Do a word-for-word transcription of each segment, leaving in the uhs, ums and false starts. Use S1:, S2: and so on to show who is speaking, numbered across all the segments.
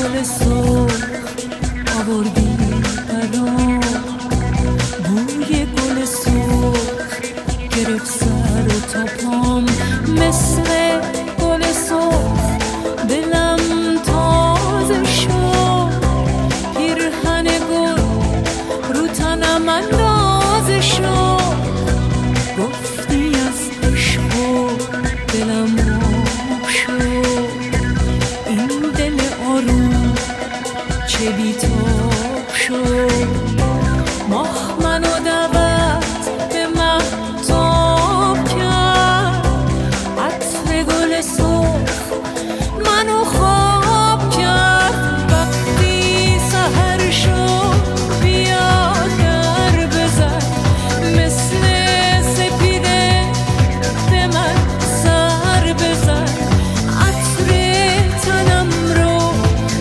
S1: گل سرخ آوردی برام، بوی گل سرخ گرفت سر و تا پام، مثل گل سرخ دلم تازه شد، پیرهن گل رو تنم اندازه شد، گفتی از عشق و دلم آب شد، این دل آروم چه بیتاب شد، ماه منو دعوت به مهتاب کرد، عطر گل سرخ منو خواب کرد، وقتی سحر شد بیا در بزن، مثل سپیده به من سر بزن، عطر تنم رو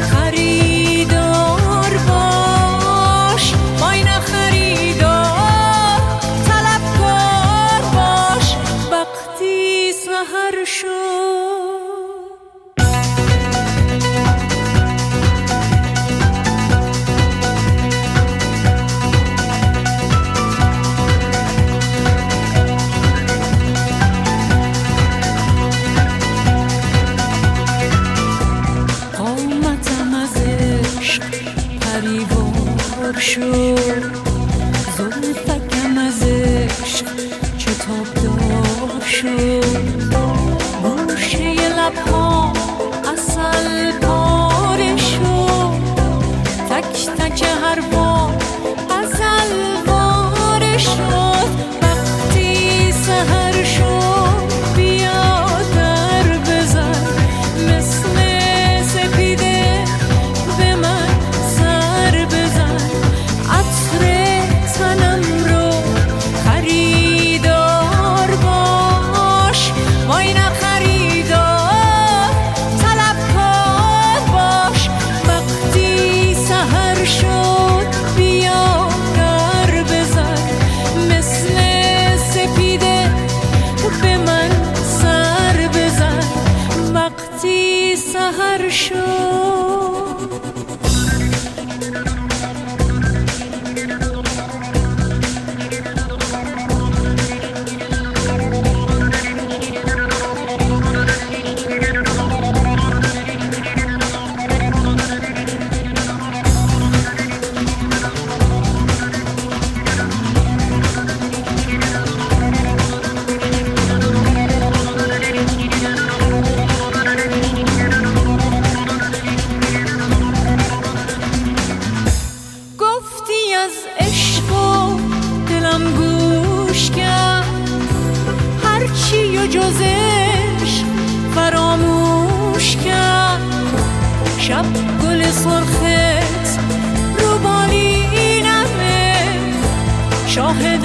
S1: خریدار باش، وای نه خریدار طلبکار باش، وقتی سحر شد. قامتم از عشق پریوار شد، زلفکم از عشق چتاب دار شد، گوشه لبها عسل پاره شد، تک تک حرفا عسل واره شد، وقتی سحر شد بیا در بزن، مثل سپیده به من سر بزن، عطر تنم رو خریدار باش، وای نه خریدار طلبکار باش، وقتی سحر شد بیا در بزن، مثل سپیده به من سر بزن، وقتی سحر شد. گفتی از عشق و دلم گوش کرد، هرچی و جز عشق فراموش کرد، شب گل سرخت رو بالینمه، شاه